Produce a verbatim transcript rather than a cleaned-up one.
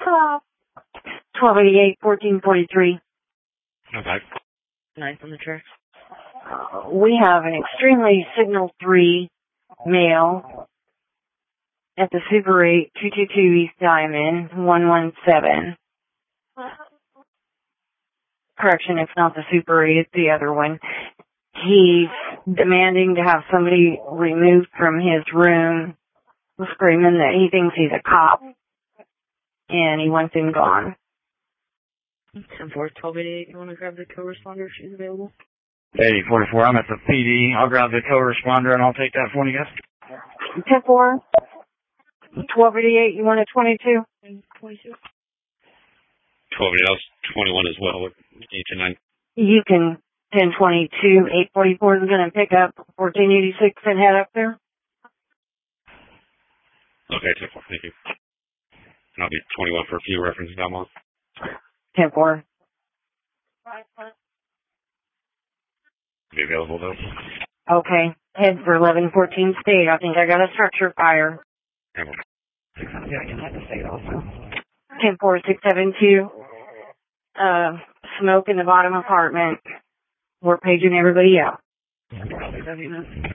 twelve eighty-eight, fourteen forty-three. Okay. Ninth on the track. Uh, we have an extremely signal three male at the Super eight, two two two East Diamond, one one seven. Correction, it's not the Super eight, it's the other one. He's demanding to have somebody removed from his room, screaming that he thinks he's a cop, and he wants him gone. ten four, twelve eighty-eight, you want to grab the co-responder if she's available? eighty forty-four, I'm at the P D. I'll grab the co-responder and I'll take that for you guys. ten four, twelve eighty-eight, you want a twenty-two? twenty-two. twelve eighty, that was twenty-one as well. eight to nine. You can ten twenty-two, eight forty-four is going to pick up fourteen eighty-six and head up there. Okay, ten four, thank you. And I'll be twenty-one for a few references down on. ten four. Be available though. Okay, head for eleven fourteen state. I think I got a structure fire. ten four. Yeah, I can have the state also. ten four, six seven two. Uh, smoke in the bottom apartment. We're paging everybody out.